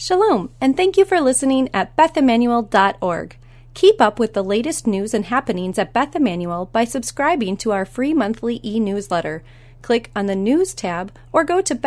Shalom, and thank you for listening at BethEmmanuel.org. Keep up with the latest news and happenings at Beth Emmanuel by subscribing to our free monthly e-newsletter. Click on the News tab or go to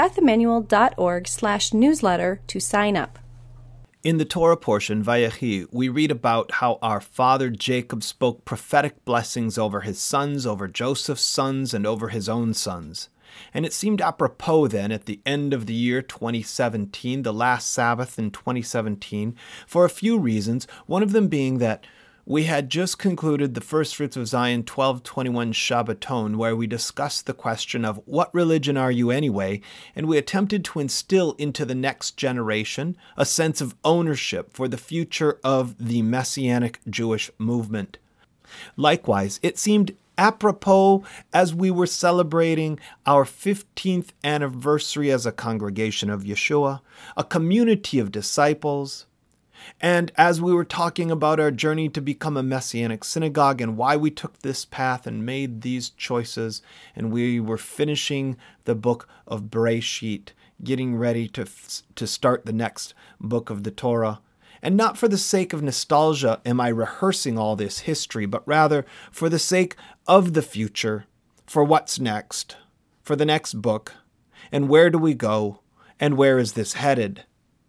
BethEmmanuel.org/newsletter to sign up. In the Torah portion, Vayechi, we read about how our father Jacob spoke prophetic blessings over his sons, over Joseph's sons, and over his own sons. And it seemed apropos then, at the end of the year 2017, the last Sabbath in 2017, for a few reasons, one of them being that we had just concluded the First Fruits of Zion 1221 Shabbaton, where we discussed the question of what religion are you anyway, and we attempted to instill into the next generation a sense of ownership for the future of the Messianic Jewish movement. Likewise, it seemed apropos as we were celebrating our 15th anniversary as a congregation of Yeshua, a community of disciples, and as we were talking about our journey to become a Messianic synagogue and why we took this path and made these choices, and we were finishing the book of Bereshit, getting ready to start the next book of the Torah. And not for the sake of nostalgia am I rehearsing all this history, but rather for the sake of the future, for what's next, for the next book, and where do we go, and where is this headed?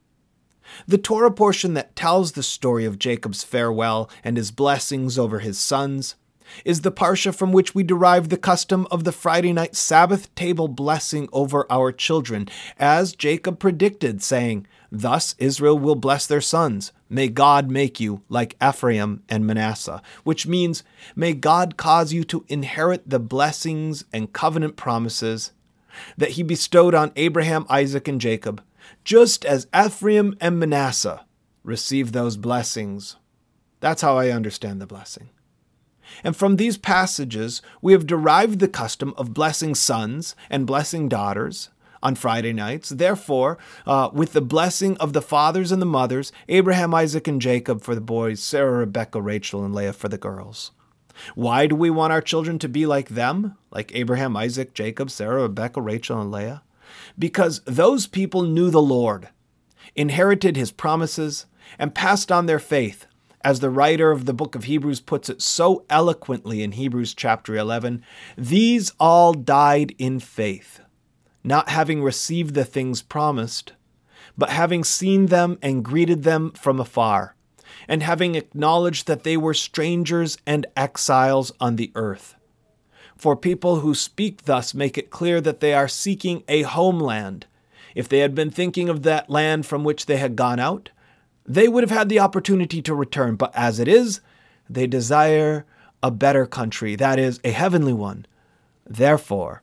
The Torah portion that tells the story of Jacob's farewell and his blessings over his sons is the parsha from which we derive the custom of the Friday night Sabbath table blessing over our children, as Jacob predicted, saying, "Thus Israel will bless their sons. May God make you like Ephraim and Manasseh," which means, may God cause you to inherit the blessings and covenant promises that he bestowed on Abraham, Isaac, and Jacob, just as Ephraim and Manasseh received those blessings. That's how I understand the blessing. And from these passages, we have derived the custom of blessing sons and blessing daughters on Friday nights. Therefore, with the blessing of the fathers and the mothers, Abraham, Isaac, and Jacob for the boys, Sarah, Rebekah, Rachel, and Leah for the girls. Why do we want our children to be like them? Like Abraham, Isaac, Jacob, Sarah, Rebekah, Rachel, and Leah? Because those people knew the Lord, inherited his promises, and passed on their faith. As the writer of the book of Hebrews puts it so eloquently in Hebrews chapter 11, these all died in faith, not having received the things promised, but having seen them and greeted them from afar, and having acknowledged that they were strangers and exiles on the earth. For people who speak thus make it clear that they are seeking a homeland. If they had been thinking of that land from which they had gone out, they would have had the opportunity to return. But as it is, they desire a better country, that is, a heavenly one. Therefore,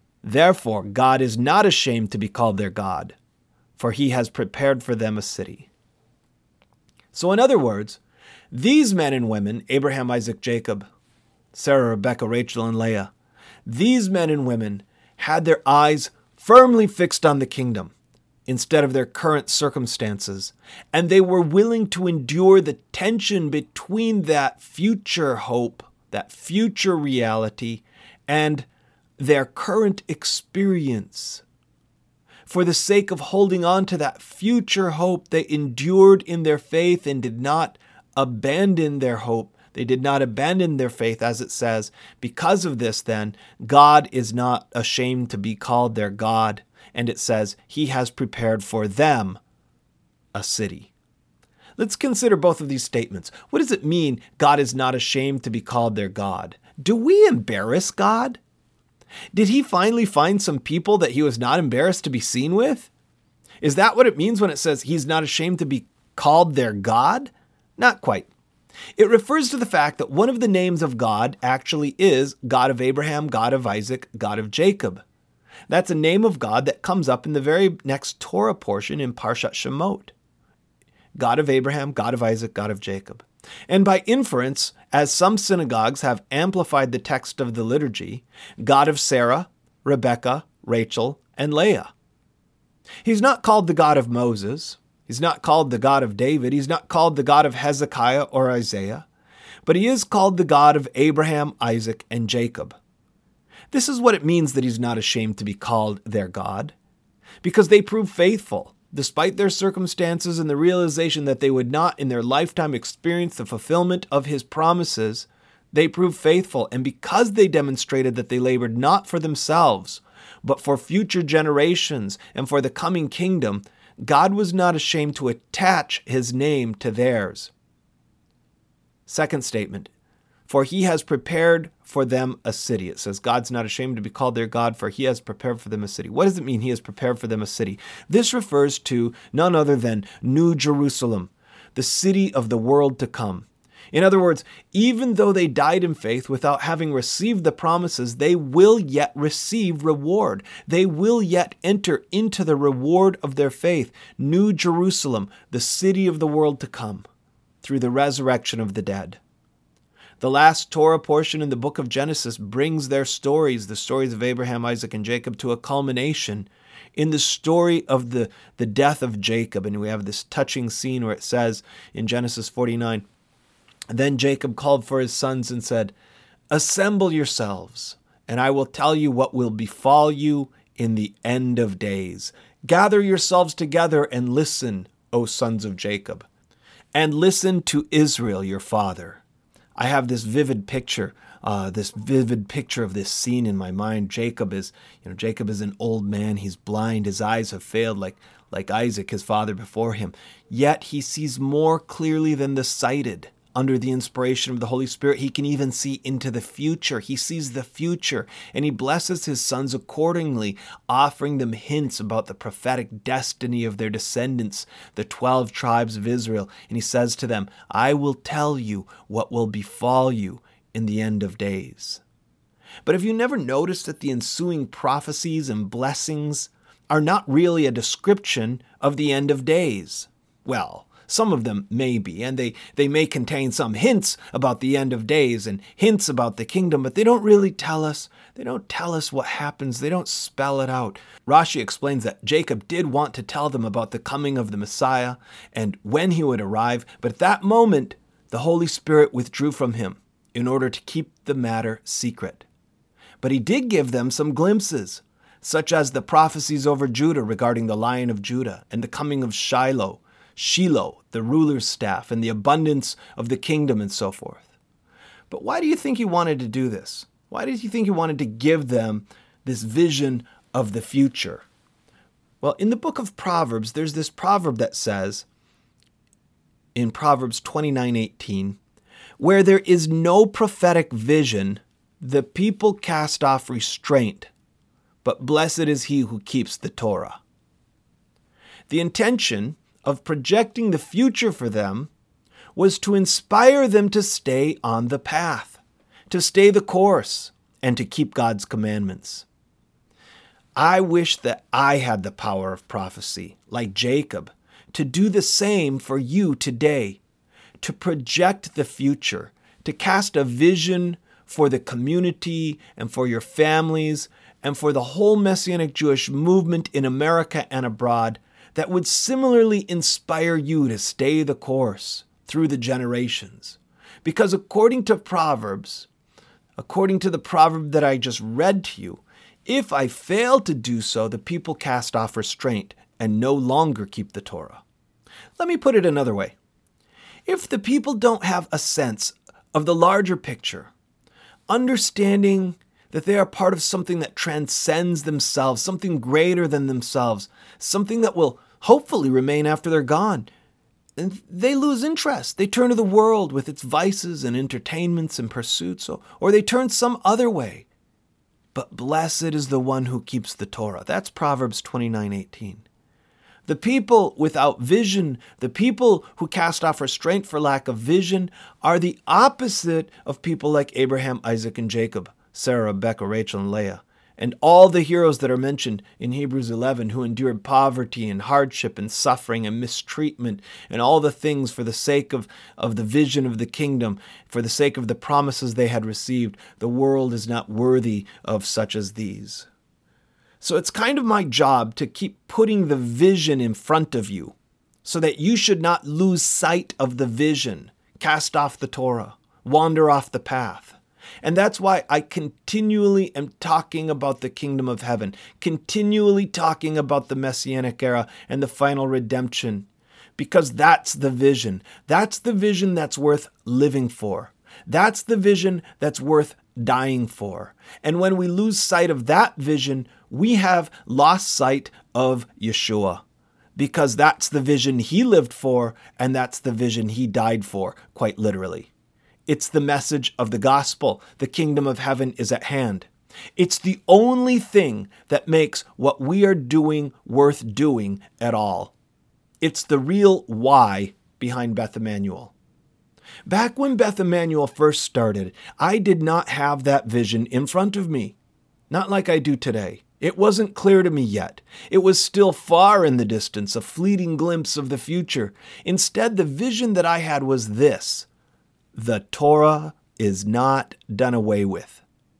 God is not ashamed to be called their God, for he has prepared for them a city. So in other words, these men and women, Abraham, Isaac, Jacob, Sarah, Rebekah, Rachel, and Leah, these men and women had their eyes firmly fixed on the kingdom instead of their current circumstances, and they were willing to endure the tension between that future hope, that future reality, and their current experience. For the sake of holding on to that future hope, they endured in their faith and did not abandon their hope. They did not abandon their faith, as it says. Because of this, then, God is not ashamed to be called their God. And it says, he has prepared for them a city. Let's consider both of these statements. What does it mean, God is not ashamed to be called their God? Do we embarrass God? Did he finally find some people that he was not embarrassed to be seen with? Is that what it means when it says he's not ashamed to be called their God? Not quite. It refers to the fact that one of the names of God actually is God of Abraham, God of Isaac, God of Jacob. That's a name of God that comes up in the very next Torah portion in Parshat Shemot. God of Abraham, God of Isaac, God of Jacob. And by inference, as some synagogues have amplified the text of the liturgy, God of Sarah, Rebekah, Rachel, and Leah. He's not called the God of Moses. He's not called the God of David. He's not called the God of Hezekiah or Isaiah. But he is called the God of Abraham, Isaac, and Jacob. This is what it means that he's not ashamed to be called their God, because they prove faithful. despite their circumstances and the realization that they would not in their lifetime experience the fulfillment of his promises, they proved faithful. And because they demonstrated that they labored not for themselves, but for future generations and for the coming kingdom, God was not ashamed to attach his name to theirs. Second statement, for he has prepared for them a city. It says God's not ashamed to be called their God, for he has prepared for them a city. What does it mean he has prepared for them a city? This refers to none other than New Jerusalem, the city of the world to come. In other words, even though they died in faith without having received the promises, they will yet receive reward. They will yet enter into the reward of their faith, New Jerusalem, the city of the world to come, through the resurrection of the dead. The last Torah portion in the book of Genesis brings their stories, the stories of Abraham, Isaac, and Jacob, to a culmination in the story of the death of Jacob. And we have this touching scene where it says in Genesis 49, then Jacob called for his sons and said, assemble yourselves, and I will tell you what will befall you in the end of days. Gather yourselves together and listen, O sons of Jacob, and listen to Israel, your father. I have this vivid picture of this scene in my mind. Jacob is an old man. He's blind. His eyes have failed like Isaac, his father before him. Yet he sees more clearly than the sighted. Under the inspiration of the Holy Spirit, he can even see into the future. He sees the future, and he blesses his sons accordingly, offering them hints about the prophetic destiny of their descendants, the 12 tribes of Israel. And he says to them, I will tell you what will befall you in the end of days. But have you never noticed that the ensuing prophecies and blessings are not really a description of the end of days? Well, some of them may be, and they may contain some hints about the end of days and hints about the kingdom, but they don't really tell us. They don't tell us what happens. They don't spell it out. Rashi explains that Jacob did want to tell them about the coming of the Messiah and when he would arrive, but at that moment, the Holy Spirit withdrew from him in order to keep the matter secret. But he did give them some glimpses, such as the prophecies over Judah regarding the Lion of Judah and the coming of Shiloh, the ruler's staff, and the abundance of the kingdom and so forth. But why do you think he wanted to do this? Why did you think he wanted to give them this vision of the future? Well, in the book of Proverbs, there's this proverb that says, in Proverbs 29:18, where there is no prophetic vision, the people cast off restraint, but blessed is he who keeps the Torah. The intention of projecting the future for them was to inspire them to stay on the path, to stay the course, and to keep God's commandments. I wish that I had the power of prophecy, like Jacob, to do the same for you today, to project the future, to cast a vision for the community and for your families and for the whole Messianic Jewish movement in America and abroad, that would similarly inspire you to stay the course through the generations. Because according to Proverbs, according to the proverb that I just read to you, if I fail to do so, the people cast off restraint and no longer keep the Torah. Let me put it another way. If the people don't have a sense of the larger picture, understanding that they are part of something that transcends themselves, something greater than themselves, something that will hopefully remain after they're gone, and they lose interest. They turn to the world with its vices and entertainments and pursuits, or they turn some other way. But blessed is the one who keeps the Torah. That's Proverbs 29:18. The people without vision, the people who cast off restraint for lack of vision, are the opposite of people like Abraham, Isaac, and Jacob, Sarah, Rebecca, Rachel, and Leah, and all the heroes that are mentioned in Hebrews 11 who endured poverty and hardship and suffering and mistreatment and all the things for the sake of the vision of the kingdom, for the sake of the promises they had received. The world is not worthy of such as these. So it's kind of my job to keep putting the vision in front of you so that you should not lose sight of the vision, cast off the Torah, wander off the path. And that's why I continually am talking about the kingdom of heaven, continually talking about the Messianic era and the final redemption, because that's the vision. That's the vision that's worth living for. That's the vision that's worth dying for. And when we lose sight of that vision, we have lost sight of Yeshua, because that's the vision he lived for, and that's the vision he died for, quite literally. It's the message of the gospel. The kingdom of heaven is at hand. It's the only thing that makes what we are doing worth doing at all. It's the real why behind Beth Emmanuel. Back when Beth Emmanuel first started, I did not have that vision in front of me. Not like I do today. It wasn't clear to me yet. It was still far in the distance, a fleeting glimpse of the future. Instead, the vision that I had was this: the Torah is not done away with.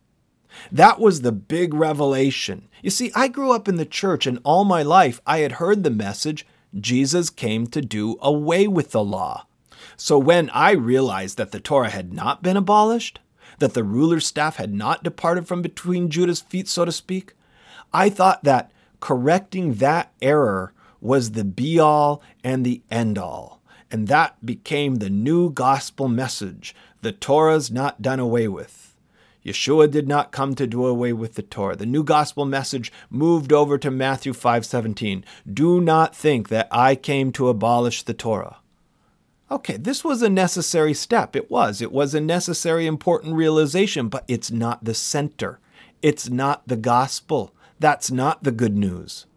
That was the big revelation. You see, I grew up in the church, and all my life I had heard the message, Jesus came to do away with the law. So when I realized that the Torah had not been abolished, that the ruler's staff had not departed from between Judah's feet, so to speak, I thought that correcting that error was the be-all and the end-all. And that became the new gospel message. The Torah's not done away with. Yeshua did not come to do away with the Torah. The new gospel message moved over to Matthew 5:17. Do not think that I came to abolish the Torah. Okay, this was a necessary step. It was a necessary, important realization, but it's not the center. It's not the gospel. That's not the good news.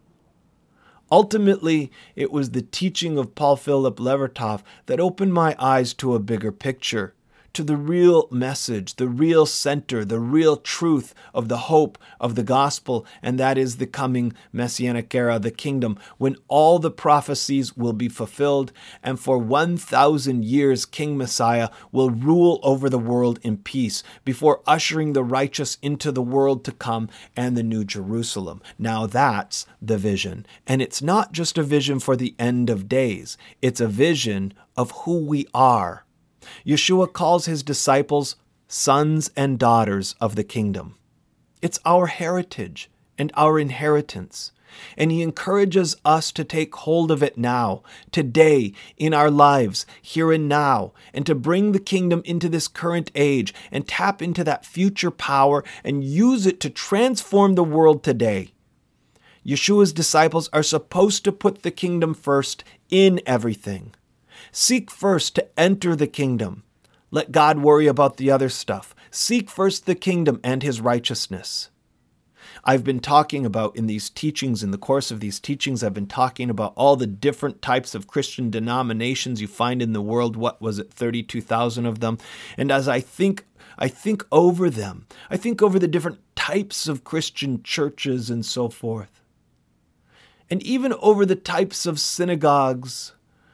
Ultimately, it was the teaching of Paul Philip Levertov that opened my eyes to a bigger picture, to the real message, the real center, the real truth of the hope of the gospel, and that is the coming Messianic era, the kingdom, when all the prophecies will be fulfilled, and for 1,000 years King Messiah will rule over the world in peace, before ushering the righteous into the world to come and the New Jerusalem. Now that's the vision. And it's not just a vision for the end of days. It's a vision of who we are. Yeshua calls his disciples sons and daughters of the kingdom. It's our heritage and our inheritance, and he encourages us to take hold of it now, today, in our lives, here and now, and to bring the kingdom into this current age and tap into that future power and use it to transform the world today. Yeshua's disciples are supposed to put the kingdom first in everything. Seek first to enter the kingdom. Let God worry about the other stuff. Seek first the kingdom and his righteousness. I've been talking about in the course of these teachings, I've been talking about all the different types of Christian denominations you find in the world. What was it, 32,000 of them? And as I think over them, I think over the different types of Christian churches and so forth. And even over the types of synagogues,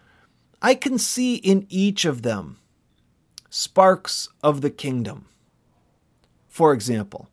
I can see in each of them sparks of the kingdom. For example,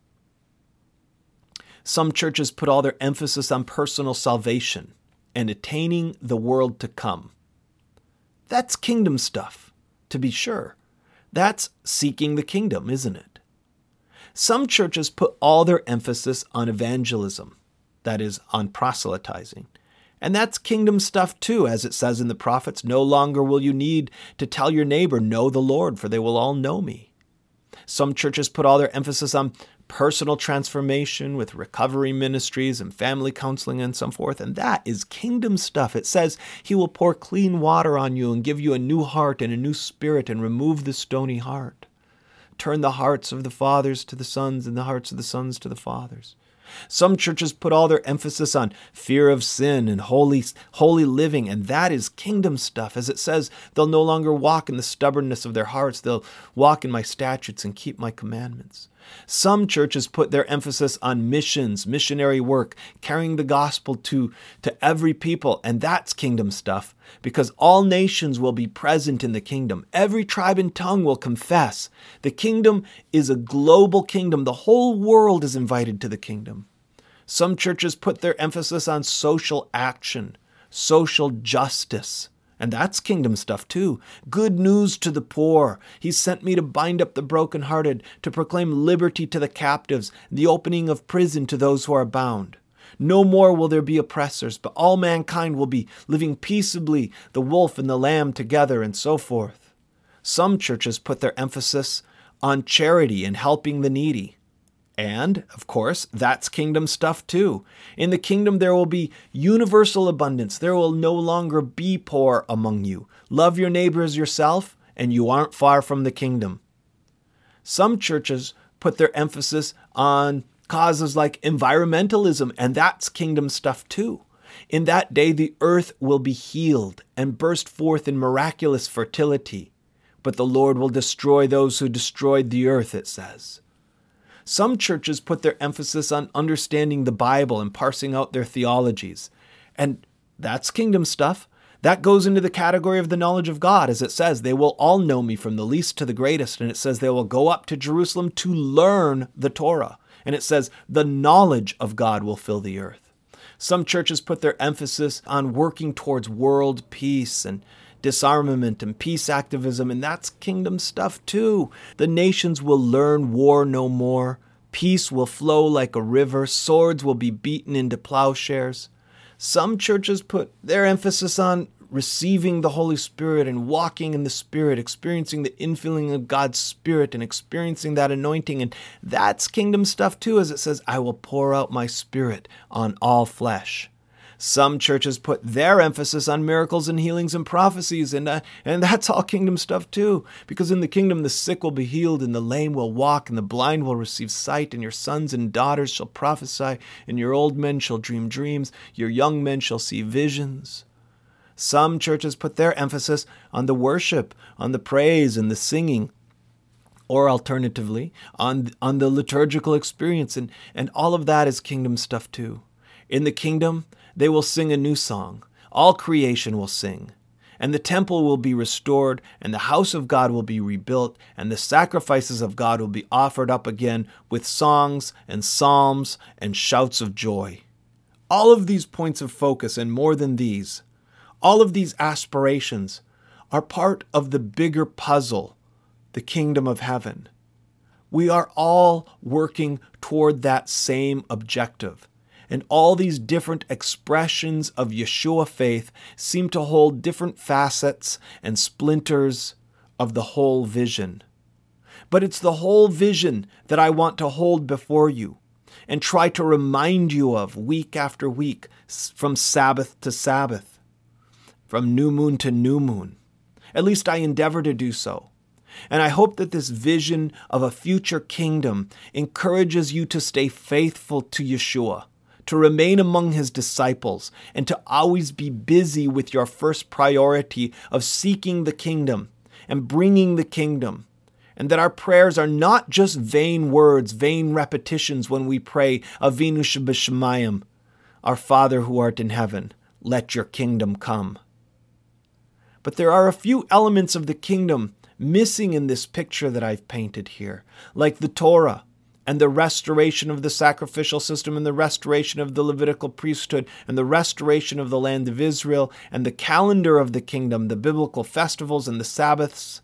some churches put all their emphasis on personal salvation and attaining the world to come. That's kingdom stuff, to be sure. That's seeking the kingdom, isn't it? Some churches put all their emphasis on evangelism, that is, on proselytizing. And that's kingdom stuff too, as it says in the prophets, no longer will you need to tell your neighbor, know the Lord, for they will all know me. Some churches put all their emphasis on personal transformation with recovery ministries and family counseling and so forth, and that is kingdom stuff. It says he will pour clean water on you and give you a new heart and a new spirit and remove the stony heart. Turn the hearts of the fathers to the sons and the hearts of the sons to the fathers. Some churches put all their emphasis on fear of sin and holy living, and that is kingdom stuff. As it says, they'll no longer walk in the stubbornness of their hearts. They'll walk in my statutes and keep my commandments. Some churches put their emphasis on missions, missionary work, carrying the gospel to every people, and that's kingdom stuff, because all nations will be present in the kingdom. Every tribe and tongue will confess. The kingdom is a global kingdom. The whole world is invited to the kingdom. Some churches put their emphasis on social action, social justice, And that's kingdom stuff too. Good news to the poor. He sent me to bind up the brokenhearted, to proclaim liberty to the captives, the opening of prison to those who are bound. No more will there be oppressors, but all mankind will be living peaceably, the wolf and the lamb together, and so forth. Some churches put their emphasis on charity and helping the needy. And, of course, that's kingdom stuff too. In the kingdom there will be universal abundance. There will no longer be poor among you. Love your neighbor as yourself, and you aren't far from the kingdom. Some churches put their emphasis on causes like environmentalism, and that's kingdom stuff too. In that day the earth will be healed and burst forth in miraculous fertility. But the Lord will destroy those who destroyed the earth, it says. Some churches put their emphasis on understanding the Bible and parsing out their theologies. And that's kingdom stuff. That goes into the category of the knowledge of God, as it says, they will all know me from the least to the greatest. And it says they will go up to Jerusalem to learn the Torah. And it says the knowledge of God will fill the earth. Some churches put their emphasis on working towards world peace and disarmament and peace activism, and that's kingdom stuff too. The nations will learn war no more. Peace will flow like a river. Swords will be beaten into plowshares. Some churches put their emphasis on receiving the Holy Spirit and walking in the Spirit, experiencing the infilling of God's Spirit and experiencing that anointing, and that's kingdom stuff too, as it says, I will pour out my Spirit on all flesh. Some churches put their emphasis on miracles and healings and prophecies, and that's all kingdom stuff too. Because in the kingdom, the sick will be healed, and the lame will walk, and the blind will receive sight, and your sons and daughters shall prophesy, and your old men shall dream dreams, your young men shall see visions. Some churches put their emphasis on the worship, on the praise and the singing, or alternatively, on the liturgical experience, and all of that is kingdom stuff too. In the kingdom, they will sing a new song. All creation will sing. And the temple will be restored, and the house of God will be rebuilt, and the sacrifices of God will be offered up again with songs and psalms and shouts of joy. All of these points of focus, and more than these, all of these aspirations are part of the bigger puzzle, the kingdom of heaven. We are all working toward that same objective. And all these different expressions of Yeshua faith seem to hold different facets and splinters of the whole vision. But it's the whole vision that I want to hold before you and try to remind you of week after week, from Sabbath to Sabbath, from new moon to new moon. At least I endeavor to do so. And I hope that this vision of a future kingdom encourages you to stay faithful to Yeshua, to remain among his disciples, and to always be busy with your first priority of seeking the kingdom and bringing the kingdom. And that our prayers are not just vain words, vain repetitions when we pray, Avinu Shebashamayim, our Father who art in heaven, let your kingdom come. But there are a few elements of the kingdom missing in this picture that I've painted here, like the Torah, and the restoration of the sacrificial system, and the restoration of the Levitical priesthood, and the restoration of the land of Israel, and the calendar of the kingdom, the biblical festivals and the Sabbaths.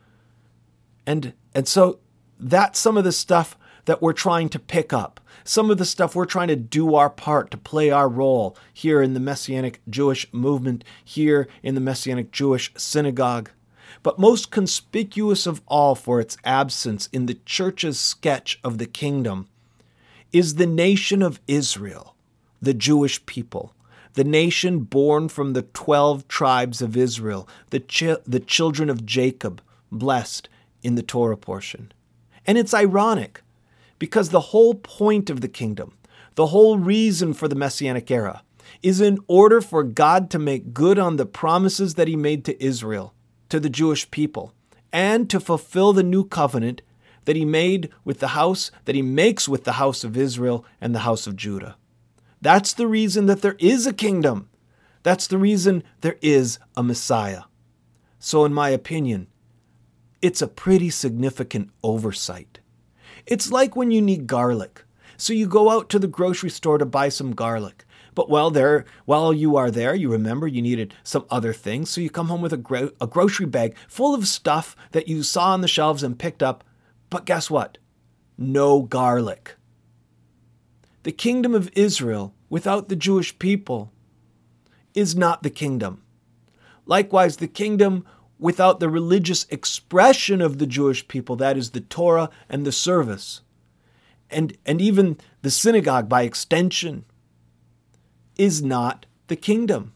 And so that's some of the stuff that we're trying to pick up. Some of the stuff we're trying to do our part to play our role here in the Messianic Jewish movement, here in the Messianic Jewish synagogue. But most conspicuous of all for its absence in the church's sketch of the kingdom is the nation of Israel, the Jewish people, the nation born from the 12 tribes of Israel, the children of Jacob, blessed in the Torah portion. And it's ironic, because the whole point of the kingdom, the whole reason for the Messianic era, is in order for God to make good on the promises that he made to Israel, to the Jewish people, and to fulfill the new covenant that he made with the house, that he makes with the house of Israel and the house of Judah. That's the reason that there is a kingdom. That's the reason there is a Messiah. So in my opinion, it's a pretty significant oversight. It's like when you need garlic. So you go out to the grocery store to buy some garlic, But while you are there, you remember you needed some other things. So you come home with a grocery bag full of stuff that you saw on the shelves and picked up. But guess what? No garlic. The kingdom of Israel without the Jewish people is not the kingdom. Likewise, the kingdom without the religious expression of the Jewish people, that is the Torah and the service, and even the synagogue by extension, is not the kingdom.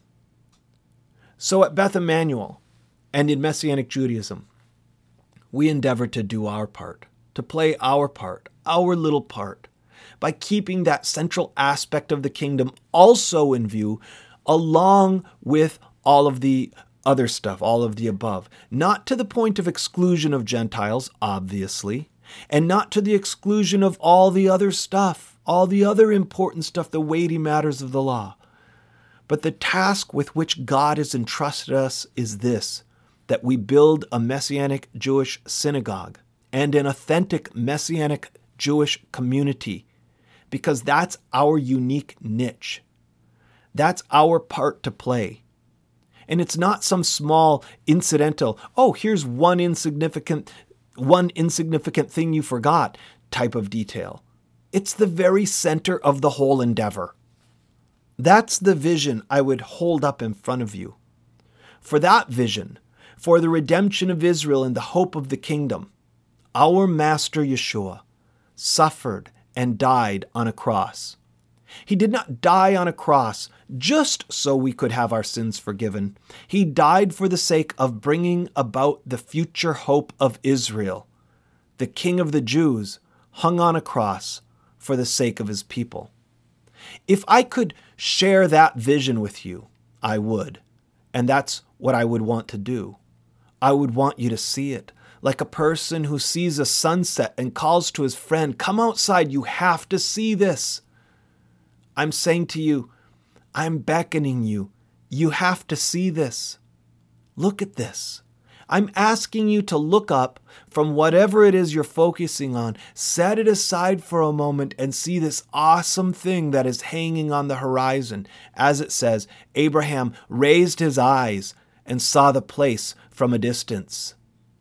So at Beth Emmanuel and in Messianic Judaism, we endeavor to do our part, to play our part, our little part, by keeping that central aspect of the kingdom also in view, along with all of the other stuff, all of the above. Not to the point of exclusion of Gentiles, obviously, and not to the exclusion of all the other stuff, all the other important stuff, the weighty matters of the law. But the task with which God has entrusted us is this, that we build a Messianic Jewish synagogue and an authentic Messianic Jewish community, because that's our unique niche. That's our part to play. And it's not some small incidental, here's one insignificant thing you forgot type of detail. It's the very center of the whole endeavor. That's the vision I would hold up in front of you. For that vision, for the redemption of Israel and the hope of the kingdom, our Master Yeshua suffered and died on a cross. He did not die on a cross just so we could have our sins forgiven. He died for the sake of bringing about the future hope of Israel. The King of the Jews hung on a cross for the sake of his people. If I could share that vision with you, I would. And that's what I would want to do. I would want you to see it. Like a person who sees a sunset and calls to his friend, "Come outside, you have to see this." I'm saying to you, I'm beckoning you, you have to see this. Look at this. I'm asking you to look up from whatever it is you're focusing on, set it aside for a moment and see this awesome thing that is hanging on the horizon. As it says, Abraham raised his eyes and saw the place from a distance.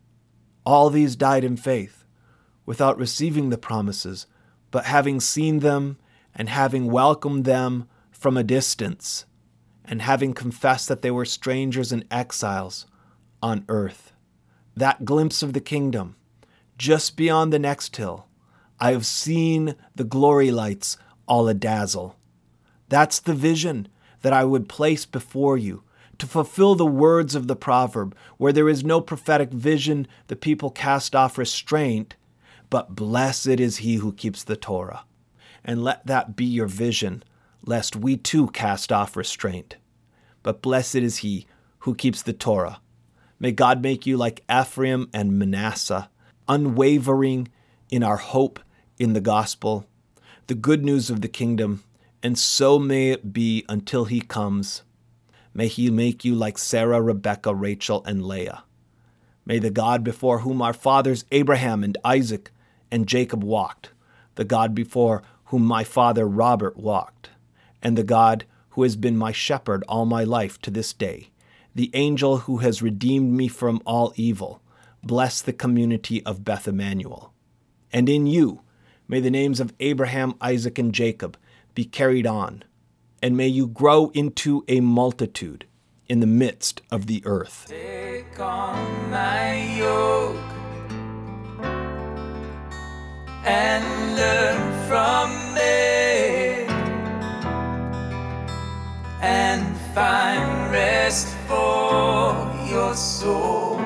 All these died in faith, without receiving the promises, but having seen them and having welcomed them from a distance, and having confessed that they were strangers and exiles on earth. That glimpse of the kingdom, just beyond the next hill, I have seen the glory lights all a-dazzle. That's the vision that I would place before you, to fulfill the words of the proverb, where there is no prophetic vision, the people cast off restraint, but blessed is he who keeps the Torah. And let that be your vision, lest we too cast off restraint. But blessed is he who keeps the Torah. May God make you like Ephraim and Manasseh, unwavering in our hope in the gospel, the good news of the kingdom, and so may it be until he comes. May he make you like Sarah, Rebekah, Rachel, and Leah. May the God before whom our fathers Abraham and Isaac and Jacob walked, the God before whom my father Robert walked, and the God who has been my shepherd all my life to this day, the angel who has redeemed me from all evil, bless the community of Beth Emmanuel. And in you, may the names of Abraham, Isaac, and Jacob be carried on, and may you grow into a multitude in the midst of the earth. Take on my yoke and learn from me, and find rest for your soul.